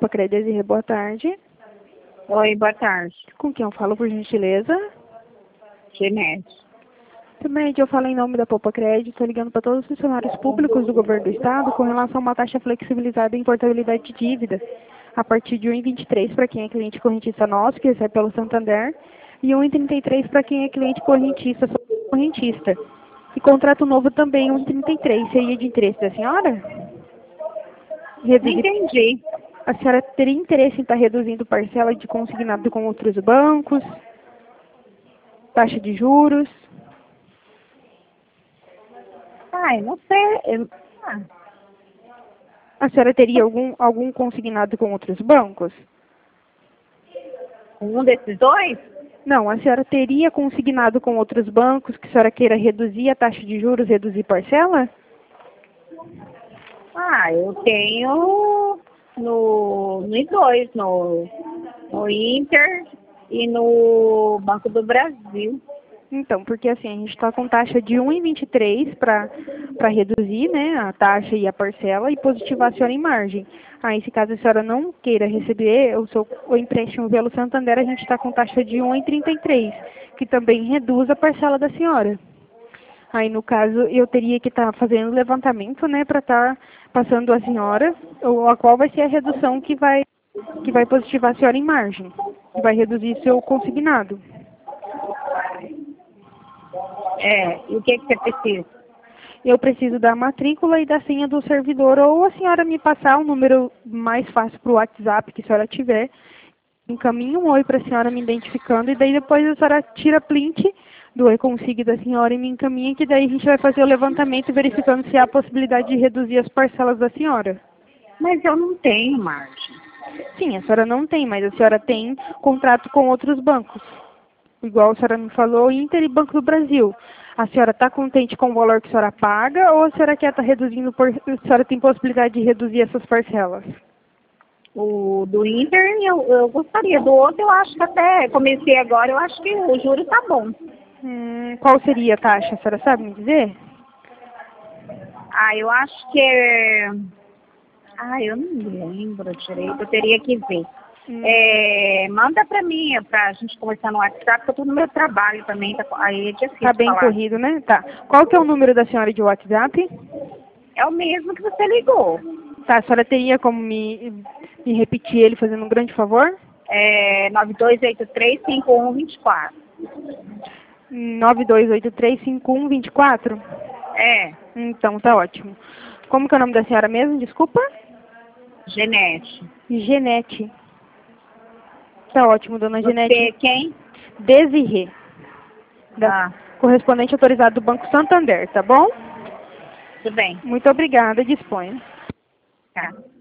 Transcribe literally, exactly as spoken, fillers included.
Poupa Crédito, boa tarde. Oi, boa tarde. Com quem eu falo, por gentileza? Genete. Também eu falo em nome da Poupa Crédito, estou ligando para todos os funcionários públicos do governo do estado com relação a uma taxa flexibilizada em portabilidade de dívida, a partir de um vírgula vinte e três para quem é cliente correntista nosso, que recebe pelo Santander, e um vírgula trinta e três para quem é cliente correntista, só correntista. E contrato novo também, um vírgula trinta e três. Seria de interesse da senhora? Não entendi. A senhora teria interesse em estar reduzindo parcela de consignado com outros bancos? Taxa de juros? Ai, não sei. Eu- Ah, A senhora teria algum, algum consignado com outros bancos? um desses dois? Não, a senhora teria consignado com outros bancos que a senhora queira reduzir a taxa de juros, reduzir parcela? Ah, eu tenho no, no dois, no, no Inter e no Banco do Brasil. Então, porque assim, a gente está com taxa de um vírgula vinte e três para para reduzir, né, a taxa e a parcela e positivar a senhora em margem. Aí, se caso a senhora não queira receber o seu o empréstimo pelo Santander, a gente está com taxa de um vírgula trinta e três, que também reduz a parcela da senhora. Aí, no caso, eu teria que estar fazendo o levantamento, né, para estar passando a senhora, ou a qual vai ser a redução que vai, que vai positivar a senhora em margem, que vai reduzir seu consignado. É, e o que, que você precisa? Eu preciso da matrícula e da senha do servidor, ou a senhora me passar o número mais fácil para o WhatsApp que a senhora tiver, encaminha um oi para a senhora me identificando, e daí depois a senhora tira print do e-consig da senhora e me encaminha, que daí a gente vai fazer o levantamento verificando se há a possibilidade de reduzir as parcelas da senhora. Mas eu não tenho margem. Sim, a senhora não tem, mas a senhora tem contrato com outros bancos. Igual a senhora me falou, Inter e Banco do Brasil. A senhora está contente com o valor que a senhora paga, ou a senhora quer estar reduzindo, por... a senhora tem possibilidade de reduzir essas parcelas? O do Inter eu, eu gostaria. Do outro eu acho que até comecei agora, eu acho que o juro tá bom. Hum, qual seria a taxa? A senhora sabe me dizer? Ah, eu acho que é... Ah, eu não me lembro direito, eu teria que ver. Hum. É, manda pra mim, pra gente conversar no WhatsApp, porque eu tô no meu trabalho também, tá, aí é difícil Tá bem falar. corrido, né? Tá. Qual que é o número da senhora de WhatsApp? É o mesmo que você ligou. Tá, a senhora teria como me, me repetir ele fazendo um grande favor? É nove dois oito três, cinco um dois quatro. nove dois oito três cinco um dois quatro? É, Então, tá ótimo. Como que é o nome da senhora mesmo? Desculpa? Genete. Genete. Tá ótimo, dona Genete. Você quem? Desirê. Da Ah, correspondente autorizado do Banco Santander, tá bom? tudo bem. Muito obrigada, disponha. Tá.